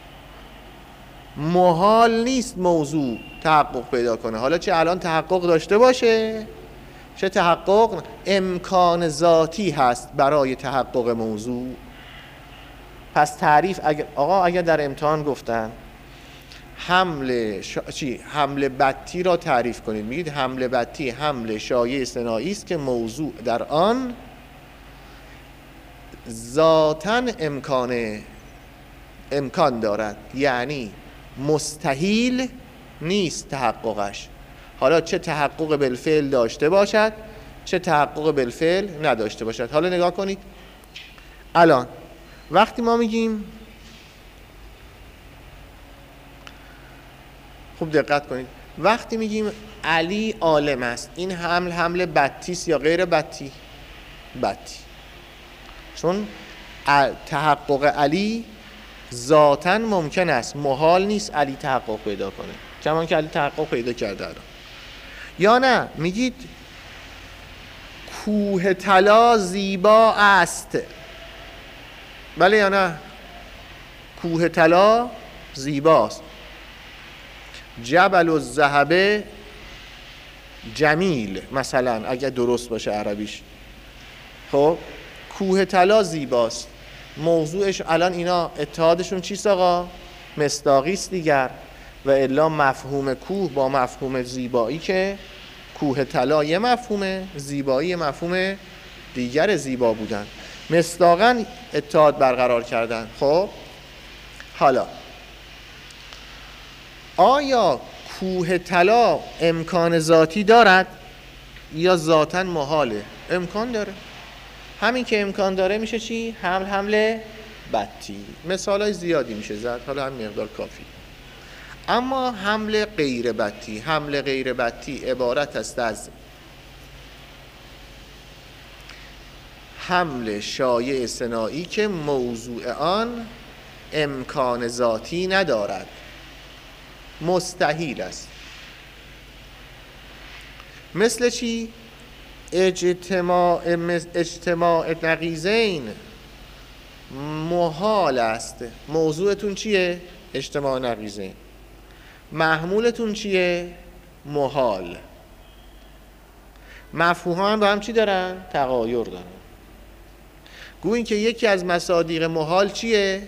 محال نیست موضوع تحقق پیدا کنه، حالا چه الان تحقق داشته باشه چه تحقق، امکان ذاتی هست برای تحقق موضوع. پس تعریف اگر در امتحان گفتن حمل بطی را تعریف کنید، میگید حمل بطی حمل شایع ثنایی است که موضوع در آن ذاتاً امکان دارد، یعنی مستحیل نیست تحققش، حالا چه تحقق بالفعل داشته باشد چه تحقق بالفعل نداشته باشد. حالا نگاه کنید، الان وقتی ما میگیم، خوب دقت کنید، وقتی میگیم علی عالم است، این حمل بطی است یا غیر بطی؟ بطی. چون تحقق علی ذاتاً ممکن است، محال نیست علی تحقق پیدا کنه، کمان که علی تحقق پیدا کرده الان. یا نه میگید کوه طلا زیبا است، بله یا نه؟ کوه طلا زیباست. جبل الذهب جمیل مثلا اگه درست باشه عربیش. خب کوه طلا زیباست، موضوعش الان اینا اتحادشون چیست آقا؟ مصداقی است دیگر، و الا مفهوم کوه با مفهوم زیبایی که کوه طلا یه مفهومه، زیبایی مفهوم دیگر زیبا بودن، مصداقاً اتحاد برقرار کردن. خب حالا آیا کوه طلا امکان ذاتی دارد یا ذاتاً محاله؟ امکان داره. همین که امکان داره میشه چی؟ حمل بطی. مثالای زیادی میشه زد، حالا هم مقدار کافی. اما حمل غیر بطی عبارت است از حمل شایع ثنایی که موضوع آن امکان ذاتی ندارد، مستحیل است. مثل چی؟ اجتماع نقیضین محال است. موضوعتون چیه؟ اجتماع نقیضین. محمولتون چیه؟ محال. مفهوم‌ها هم با هم چی دارن؟ تغایر دارن. گوییم که یکی از مصادیق محال چیه؟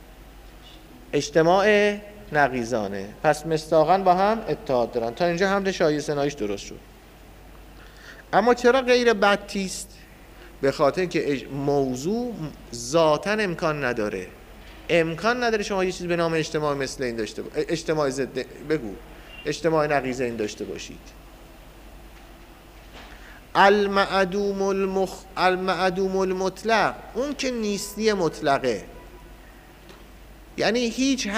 اجتماع نقیضانه. پس مصداقاً با هم اتحاد دارن. تا اینجا حمل شایع ثناییش درست شد. اما چرا غیر بطی است؟ به خاطر که موضوع ذاتاً امکان نداره. امکان نداره شما یه چیز به نام اجتماع مثل این داشته باشید، اجتماع اجتماع نقیضین داشته باشید. المعدوم المطلق، اون که نیستی مطلقه، یعنی هیچ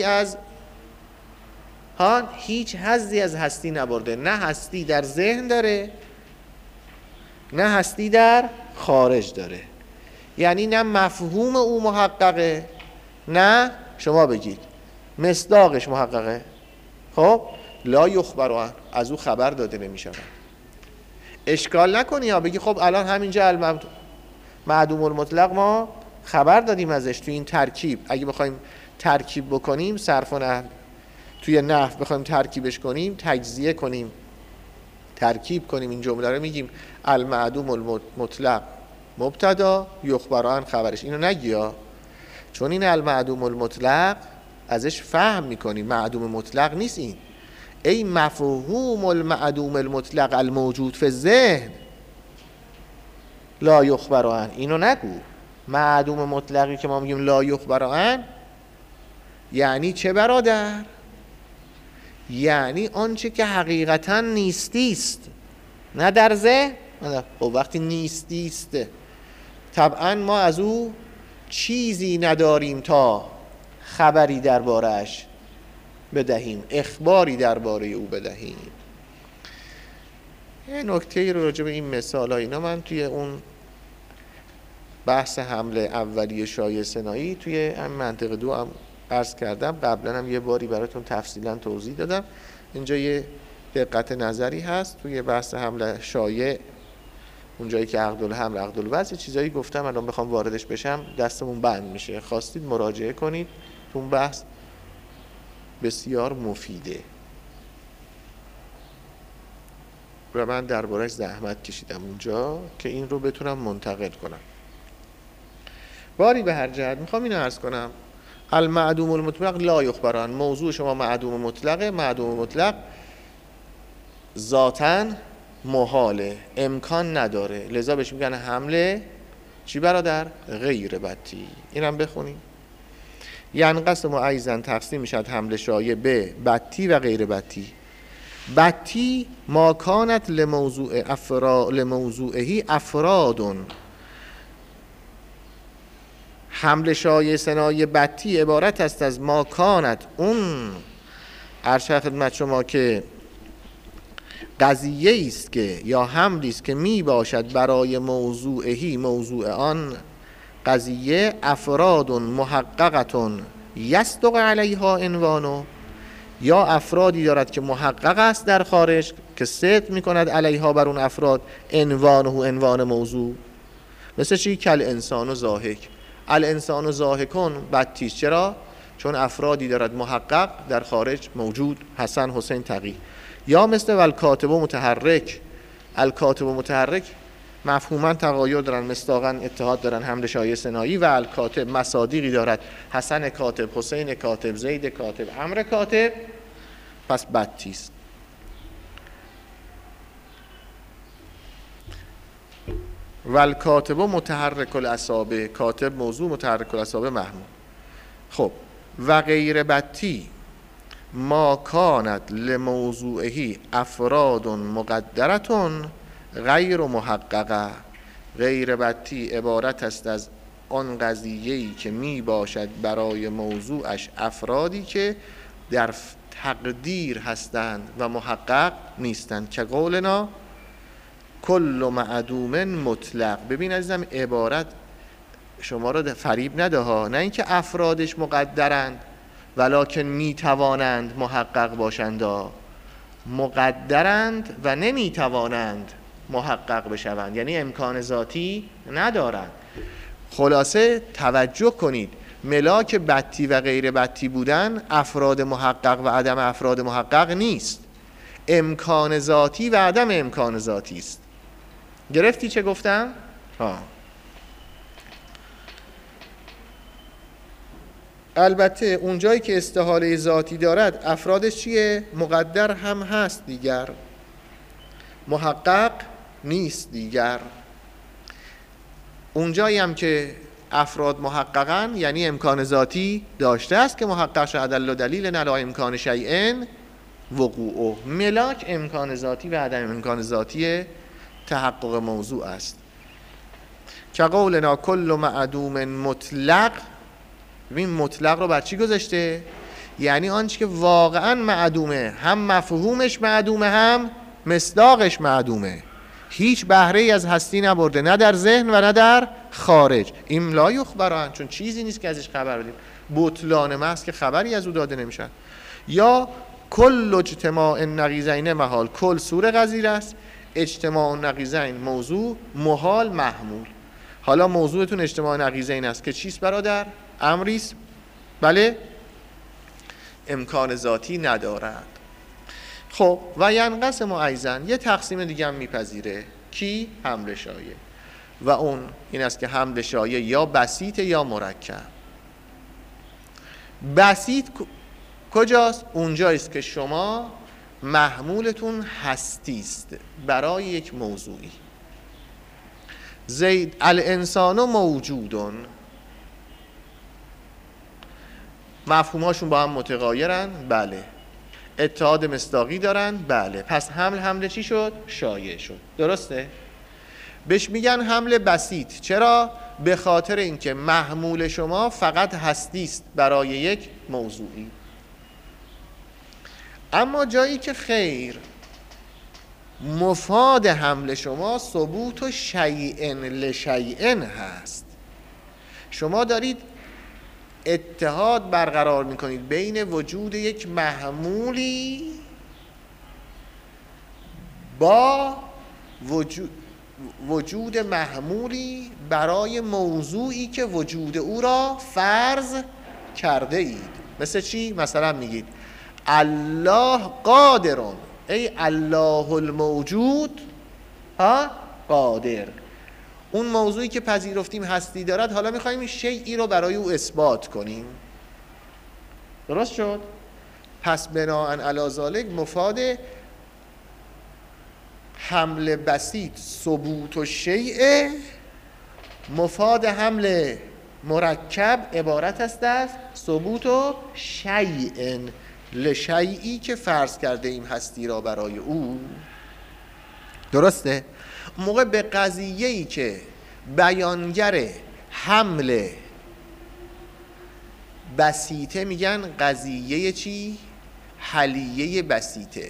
حظی از هستی نبرده، نه هستی در ذهن داره نه هستی در خارج داره، یعنی نه مفهوم او محققه نه شما بگید مصداقش محققه. خب لا یخبر از او خبر داده نمی اشکال نکنی یا بگی خب الان همینجا معدوم المطلق ما خبر دادیم ازش تو این ترکیب، اگه بخوایم ترکیب بکنیم صرف و نحو توی نحو بخوایم ترکیبش کنیم، تجزیه کنیم، ترکیب کنیم، این جمله رو میگیم المعدوم المطلق مبتدا یخبر عن خبرش. اینو نگیا، چون این المعدوم المطلق ازش فهم میکنیم، معدوم مطلق نیست این. ای مفهوم المعدوم المطلق الموجود فی الذهن لا یخبر عن، اینو نگو. معدوم مطلقی که ما میگیم لا یخبر عن یعنی چه برادر؟ یعنی آنچه که حقیقتا نیستیست، نه در ذهن. خب وقتی نیستیست طبعا ما از او چیزی نداریم تا خبری درباره‌اش بدهیم، اخباری درباره او بدهیم. یه نکته رو راجع به این مثال ها اینا من توی اون بحث حمله اولیه شایعه سنایی توی هم منطق 2 هم عرض کردم، قبلا هم یه باری براتون تفصیلا توضیح دادم. اینجا یه دقت نظری هست توی بحث حمله شایع، اونجایی که عقدالحمل عقدالوضع چیزایی گفتم، الان بخوام واردش بشم دستمون بند میشه. خواستید مراجعه کنید، تو اون بحث بسیار مفیده و من درباره‌اش زحمت کشیدم اونجا که این رو بتونم منتقل کنم. باری به هر جهت میخوام اینو عرض کنم، المعدوم المطلق لا یخبران. موضوع شما معدوم مطلقه. معدوم مطلق ذاتاً محاله، امکان نداره، لذا بهش میگن حمله چی برادر؟ غیر بطی. اینم بخونیم. ینقسم ایضا تقسیم میشد حمله شایع به بطی و غیر بطی. بطی ما کانت لموضوعه افرادون. حمله شایع ثنایی بطی عبارت است از ما کانت، اون عرض خدمت شما که قضیه است که یا حملی است که می باشد برای موضوعهی، موضوع آن قضیه، افراد محققتون یصدق علیها عنوانو، یا افرادی دارد که محقق است در خارج که صدق می کند علیها بر اون افراد، عنوان موضوع. مثل چی؟ کل انسان و ضاحک. الانسان و ضاحکون بطی. چرا؟ چون افرادی دارد محقق در خارج موجود، حسن، حسین، تقی. یا مثل والکاتب و متحرک. الکاتب و متحرک مفهوما تغایر دارن، مصداقا اتحاد دارن، حمله شایع ثنایی. و الکاتب مصادیقی دارد، حسن کاتب، حسین کاتب، زید کاتب، عمرو کاتب، پس بطی است. والکاتب متحرک الاصابع. کاتب موضوع، متحرک الاصابع محمول. خب و غیر بطی ما کانت لموضوعه افراد مقدرتون غیر محققه. غیر بطی عبارت است از آن قضیه‌ای که می باشد برای موضوعش افرادی که در تقدیر هستند و محقق نیستند. که قولنا کل معدوم مطلق. ببین عزیزم، عبارت شما را فریب نده ها، نه اینکه افرادش مقدرند ولکن می توانند محقق باشند، مقدرند و نمی توانند محقق بشوند، یعنی امکان ذاتی ندارند. خلاصه توجه کنید، ملاک بطی و غیر بطی بودن افراد محقق و عدم افراد محقق نیست، امکان ذاتی و عدم امکان ذاتی است. گرفتی چه گفتم؟ البته اونجایی که استحاله ذاتی دارد افرادش چیه؟ مقدر هم هست دیگر، محقق نیست دیگر. اونجایی هم که افراد محققن یعنی امکان ذاتی داشته است که محقق شد دل و دلیل نلا امکان شیئن وقوعه. ملاک امکان ذاتی و عدم امکان ذاتی تحقق موضوع است. که قولنا کل معدوم مطلق. این مطلق رو بر چی گذاشته؟ یعنی آنچه که واقعا معدومه، هم مفهومش معدومه هم مصداقش معدومه، هیچ بهره ای از هستی نبرده، نه در ذهن و نه در خارج. این لا یخبران، چون چیزی نیست که ازش خبر بدیم، بطلان محض که خبری از او داده نمیشن. یا کل اجتماع نقیضین محال. کل سور قضیه است، اجتماع نقیضین موضوع، محال محمول. حالا موضوعتون اجتماع نقیضین است که چیست برادر؟ امریست، بله، امکان ذاتی ندارد. خب و ینقسم ایضا، یه تقسیم دیگه هم میپذیره. کی؟ حمله شایع. و اون این است که حمله شایع یا بسیط یا مرکب. بسیط کجاست؟ اونجاییست که شما محمولتون هستیست برای یک موضوعی. زید الانسان موجودون، مفهوماشون با هم متغایرن، بله. اتحاد مصداقی دارند. بله، پس حمل چی شد؟ شایع شد. درسته؟ بهش میگن حمل بسیط. چرا؟ به خاطر اینکه محمول شما فقط هستی است برای یک موضوعی. اما جایی که خیر، مفاد حمل شما ثبوت و شیء لشیء هست. شما دارید اتحاد برقرار میکنید بین وجود یک محمولی با وجود محمولی برای موضوعی که وجود او را فرض کرده اید. مثل چی؟ مثلا میگید الله قادرون، ای الله الموجود قادر. اون موضوعی که پذیرفتیم هستی دارد، حالا میخوایم این شیئی رو برای او اثبات کنیم. درست شد؟ پس بناءً علی ذالک مفاد حمل بسیط ثبوت و شیء، مفاد حمل مرکب عبارت است از ثبوت و شیء لشیئی که فرض کرده ایم هستی را برای او. درسته؟ موقع به قضیه‌ای که بیانگر حمل بسیطه میگن قضیه چی؟ حلیه بسیطه.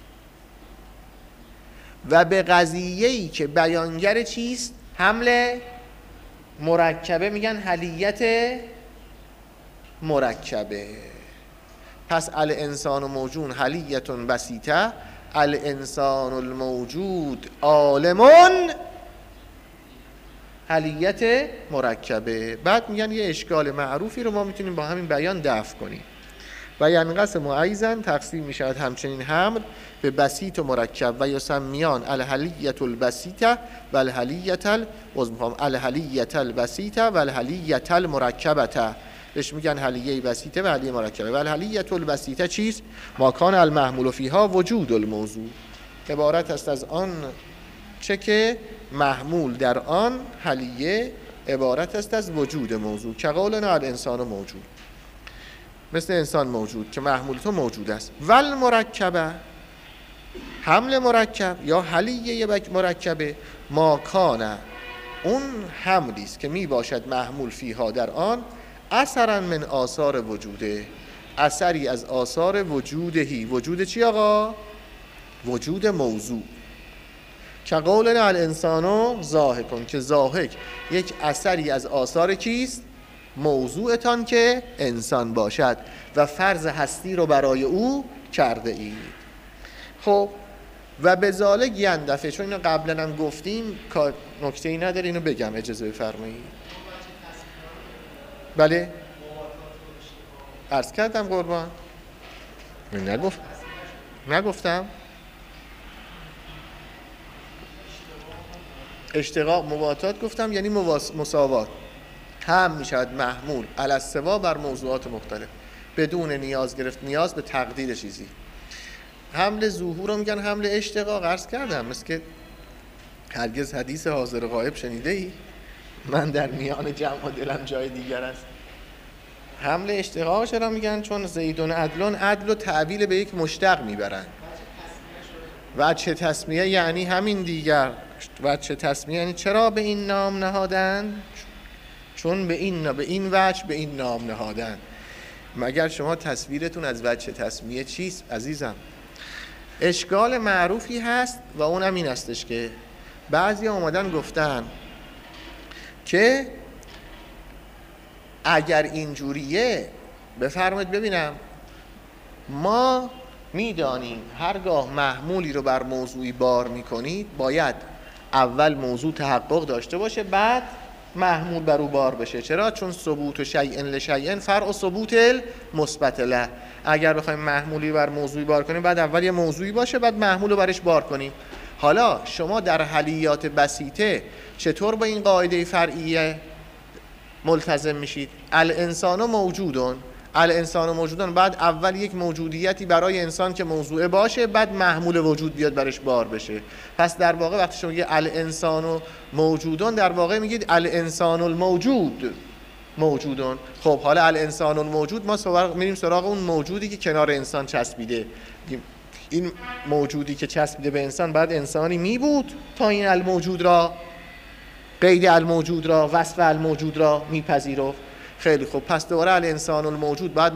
و به قضیه‌ای که بیانگر چیست؟ حمل مرکبه میگن حلیت مرکبه. پس الانسان موجود حلیت بسیطه، الانسان الموجود عالمون حلیت مرکبه. بعد میگن یه اشکال معروفی رو ما میتونیم با همین بیان دفع کنیم. و ینقسم ایضا، تقسیم میشود همچنین حمل به بسیط و مرکب و یسمیان الحلیت البسیطه و الحلیت البسیطه و الحلیت المرکبته. بهش میگن حلیه بسیطه و حلیه مرکبه. و الحلیت البسیطه چیست؟ ما کان المحمول فیها وجود الموضوع، عبارت است از آن چه که محمول در آن حلیه عبارت است از وجود موضوع. که قولنا الانسان موجود، مثل انسان موجود که محمول تو موجود است. ول مرکبه، حمل مرکب یا حلیه مرکبه، ما کان، اون حملی است که می باشد محمول فیها در آن، اثرا من آثار وجوده، اثری از آثار وجودهی. وجود چی آقا؟ وجود موضوع. که قولنا الانسان ضاحک، که ضاحک یک اثری از آثار کیست؟ موضوعتان که انسان باشد و فرض هستی رو برای او کرده اید. خب و به ذالک یندفع، چون اینو قبلا هم گفتیم نکته‌ای نداره، اینو بگم اجازه بفرمایید. بله عرض کردم قربان، نگفتم اشتقاق مباطات گفتم، یعنی مساوات. هم میشود محمول علی السوا بر موضوعات مختلف بدون نیاز گرفت نیاز به تقدیر چیزی. حمل ظهور رو میگن حمل اشتقاق. عرض کردم مثل که هرگز حدیث حاضر غایب شنیده ای؟ من در میان جمع و دلم جای دیگر است. حمل اشتقاق چرا میگن؟ چون زیدون عدلون، عدل و تعبیل به یک مشتق میبرن. وجه تسمیه یعنی همین دیگر. وجه تسمیه یعنی چرا به این نام نهادن؟ چون به این وجه به این نام نهادن. مگر شما تصویرتون از وجه تسمیه چیست عزیزم؟ اشکال معروفی هست و اونم این هستش که بعضی اومدن گفتن که اگر اینجوریه، بفرمایید ببینم، ما میدانیم هرگاه محمولی رو بر موضوعی بار میکنید باید اول موضوع تحقق داشته باشه بعد محمول بر او بار بشه. چرا؟ چون ثبوت و شیء لشیء فرع و ثبوت المثبت له. اگر بخوایم محمولی بر موضوعی بار کنیم بعد اول یه موضوعی باشه بعد محمول رو برش بار کنیم. حالا شما در حلیات بسیطه چطور با این قاعده فرعیه ملتزم میشید؟ الانسان موجودون، الانسان موجودون، بعد اول یک موجودیتی برای انسان که موضوعه باشه بعد محمول وجود بیاد برش بار بشه. پس در واقع وقتی شما میگید الانسان موجودون در واقع میگید الانسان الموجود موجودون. خب حالا الانسان الموجود ما میریم سراغ اون موجودی که کنار انسان چسبیده. این موجودی که چسبیده به انسان بعد انسانی می بود تا این الموجود را، قید الموجود را، وصف الموجود را میپذیرفت. خیلی خوب، پس دوباره الانسان الموجود بعد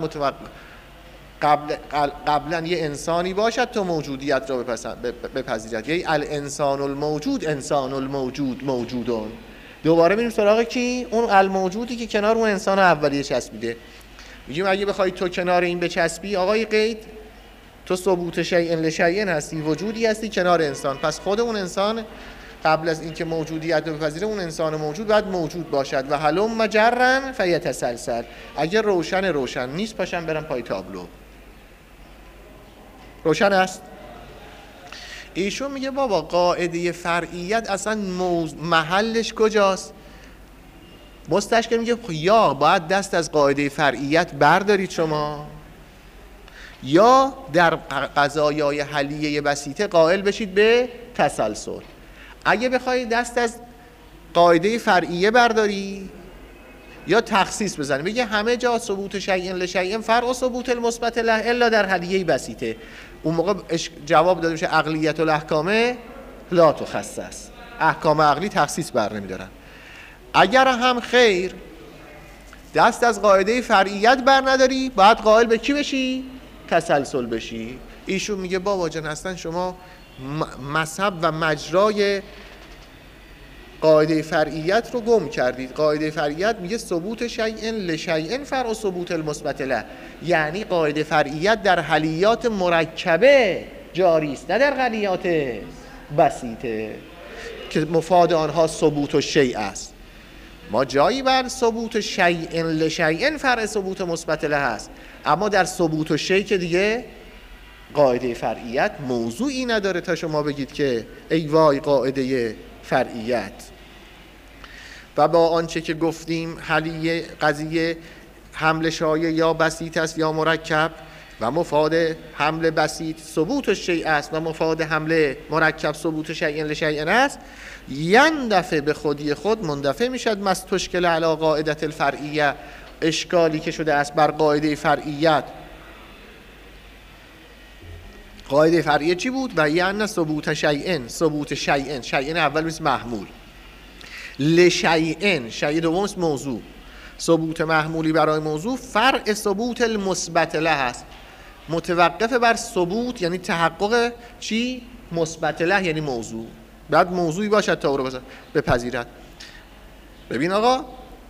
قبلا یه انسانی باشد تا موجودیت را بپذیرد. یعنی الانسان الموجود، انسان الموجود موجودون. دوباره میریم سراغ کی؟ اون الموجودی که کنار اون انسان اولیه چسبیده. میگیم اگه بخوای تو کنار این بچسبی آقای قید، تو ثبوت شیء لشیء هستی، وجودی هستی کنار انسان. پس خود اون انسان قبل از اینکه موجودیت رو بپذیره اون انسان موجود باید موجود باشد. و هلم مجرا فیتسلسل. اگر روشن نیست پاشم برم پای تابلو. روشن است؟ ایشون میگه بابا قاعده فرعیت اصلا محلش کجاست؟ مستشکل میگه یا باید دست از قاعده فرعیت بردارید شما، یا در قضایای حلیه بسیطه قائل بشید به تسلسل. اگه بخوای دست از قاعده فرعیه برداری یا تخصیص بزنی، بگه همه جا ثبوت شیء لشیء فرع ثبوت المثبت له الا در حلیه بسیطه، اون موقع جواب داده میشه عقلیت الاحکام لا تخصص، احکام عقلی تخصیص بر نمیدارن. اگر هم خیر دست از قاعده فرعیت بر نداری باید قائل به کی بشی؟ تسلسل بشی. ایشون میگه بابا جان اصلا شما مذهب و مجرای قاعده فرعیت رو گم کردید. قاعده فرعیت میگه ثبوت شیء لشیء فرع ثبوت المثبت له، یعنی قاعده فرعیت در حلیات مرکبه جاری است نه در حلیات بسیطه که مفاد آنها ثبوت الشیء است. ما جایی بر ثبوت شیء لشیء فرع ثبوت مثبت له است، اما در ثبوت الشیء که دیگه قاعده فرعیت موضوعی نداره تا شما بگید که ای وای قاعده فرعیت. و با آنچه که گفتیم حلیه قضیه حمل شایع یا بسیط است یا مرکب و مفاد حمل بسیط ثبوت الشیء است و مفاد حمل مرکب ثبوت شیء لشیء است، یندفع به خودی خود مندفع میشد مستشکل علی قاعده الفرعیه، اشکالی که شده است بر قاعده فرعیت. قاعده فرعیه چی بود؟ و یعنی ثبوت شیء، ثبوت شیء اول میشه محمول، لشیء شیء دوم است موضوع، ثبوت محمولی برای موضوع فرع ثبوت المثبت له است، متوقف بر ثبوت یعنی تحقق چی؟ مثبت له یعنی موضوع، بعد موضوعی باشد تا او رو بپذیرد. ببین آقا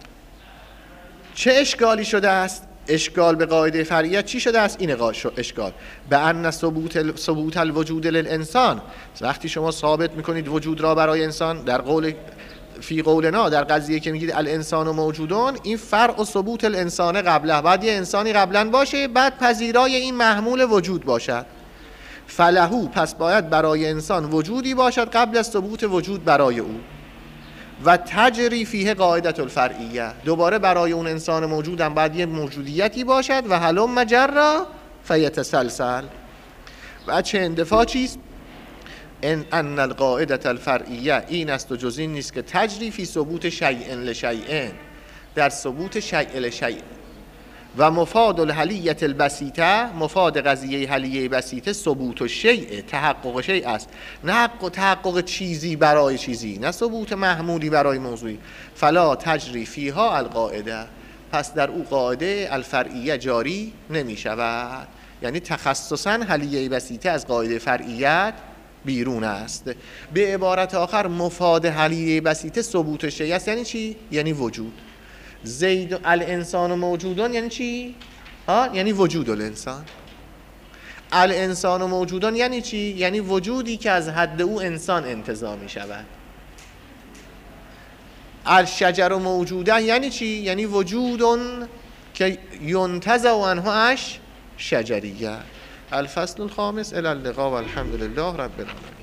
چه اشکالی شده است؟ اشکال به قاعده فرعیت چی شده است؟ این اشکال به ان ثبوت الوجود للانسان، وقتی شما ثابت میکنید وجود را برای انسان در قول فی قولنا، در قضیه که میگید الانسان و موجودون، این فرع و ثبوت الانسان قبله، بعد یه انسانی قبلا باشه بعد پذیرای این محمول وجود باشد. فلهو پس باید برای انسان وجودی باشد قبل از ثبوت وجود برای او. و تجری فیه قاعده الفرعیه، دوباره برای اون انسان موجود هم باید یه موجودیتی باشد. و هلم مجرا فیتسلسل. و چه اندفاع چیست؟ ان القاعده الفرعیه این است و جز این نیست که تجری فی ثبوت شیء لشیء، در ثبوت شیء لشیء. و مفاد الحلیه البسیطه، مفاد قضیه حلیه بسیطه ثبوت الشیء، تحقق شیء است، نه تحقق چیزی برای چیزی، نه ثبوت محمولی برای موضوعی. فلا تجری فیها القاعده، پس در او قاعده الفرعیه جاری نمی شود. یعنی تخصصا حلیه بسیطه از قاعده فرعیت بیرون است. به عبارت آخر مفاد حلیه بسیطه ثبوت شیء است. یعنی چی؟ یعنی وجود. زید الانسان موجودان یعنی چی؟ یعنی وجود الانسان. الانسان موجودان یعنی چی؟ یعنی وجودی که از حد او انسان انتزاع می شود. الشجر موجودن یعنی چی؟ یعنی وجودون که ینتزع عنه اش شجریه. الفصل الخامس. الی اللقاء و الحمد لله رب العالمین.